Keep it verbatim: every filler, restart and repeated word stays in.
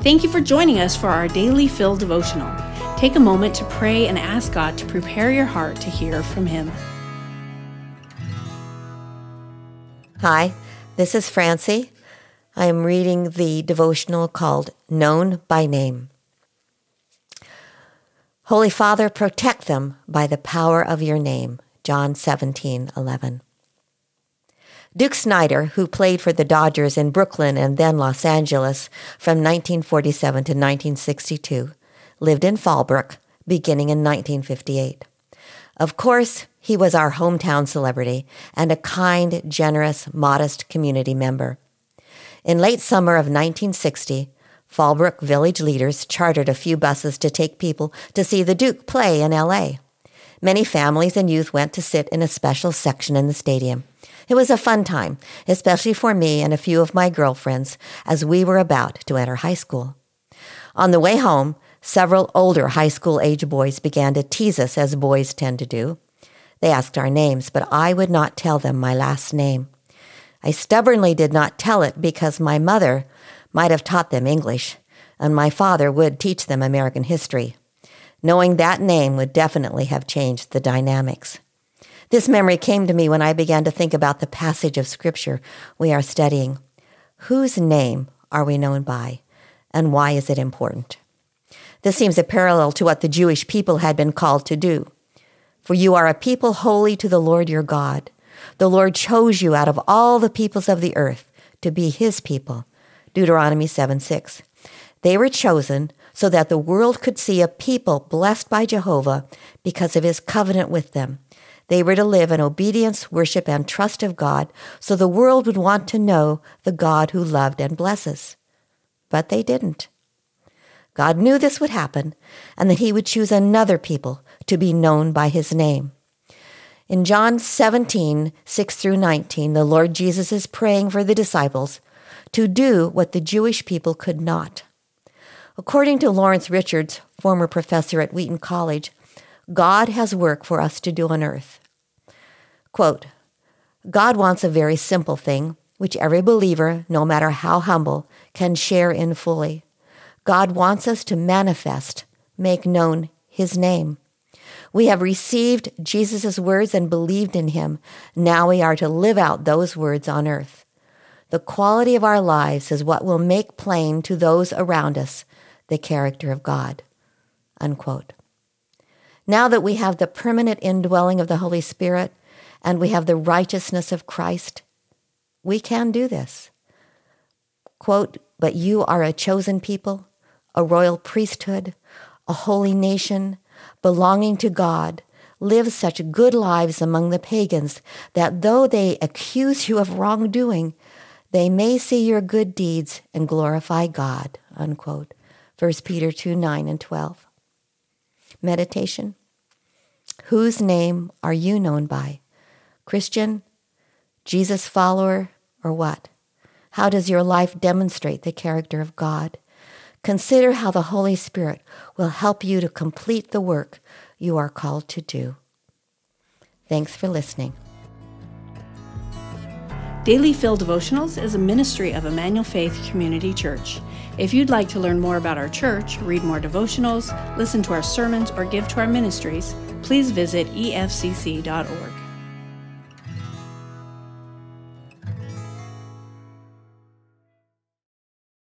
Thank you for joining us for our Daily Fill devotional. Take a moment to pray and ask God to prepare your heart to hear from Him. Hi, this is Francie. I am reading the devotional called Known by Name. Holy Father, protect them by the power of your name. John seventeen eleven. Duke Snider, who played for the Dodgers in Brooklyn and then Los Angeles from nineteen forty-seven to nineteen sixty-two, lived in Fallbrook beginning in nineteen fifty-eight. Of course, he was our hometown celebrity and a kind, generous, modest community member. In late summer of nineteen sixty, Fallbrook village leaders chartered a few buses to take people to see the Duke play in L A. Many families and youth went to sit in a special section in the stadium. It was a fun time, especially for me and a few of my girlfriends, as we were about to enter high school. On the way home, several older high school-age boys began to tease us, as boys tend to do. They asked our names, but I would not tell them my last name. I stubbornly did not tell it because my mother might have taught them English, and my father would teach them American history. Knowing that name would definitely have changed the dynamics. This memory came to me when I began to think about the passage of Scripture we are studying. Whose name are we known by, and why is it important? This seems a parallel to what the Jewish people had been called to do. For you are a people holy to the Lord your God. The Lord chose you out of all the peoples of the earth to be His people. Deuteronomy seven six. They were chosen so that the world could see a people blessed by Jehovah because of His covenant with them. They were to live in obedience, worship, and trust of God, so the world would want to know the God who loved and blesses. But they didn't. God knew this would happen, and that He would choose another people to be known by His name. In John seventeen six through nineteen, the Lord Jesus is praying for the disciples to do what the Jewish people could not. According to Lawrence Richards, former professor at Wheaton College, God has work for us to do on earth. Quote, God wants a very simple thing, which every believer, no matter how humble, can share in fully. God wants us to manifest, make known His name. We have received Jesus' words and believed in Him. Now we are to live out those words on earth. The quality of our lives is what will make plain to those around us the character of God. Unquote. Now that we have the permanent indwelling of the Holy Spirit and we have the righteousness of Christ, we can do this. Quote, but you are a chosen people, a royal priesthood, a holy nation, belonging to God. Live such good lives among the pagans that though they accuse you of wrongdoing, they may see your good deeds and glorify God. Unquote. First Peter two nine and twelve. Meditation. Whose name are you known by? Christian, Jesus follower, or what? How does your life demonstrate the character of God? Consider how the Holy Spirit will help you to complete the work you are called to do. Thanks for listening. Daily Fill Devotionals is a ministry of Emmanuel Faith Community Church. If you'd like to learn more about our church, read more devotionals, listen to our sermons, or give to our ministries, please visit e f c c dot org.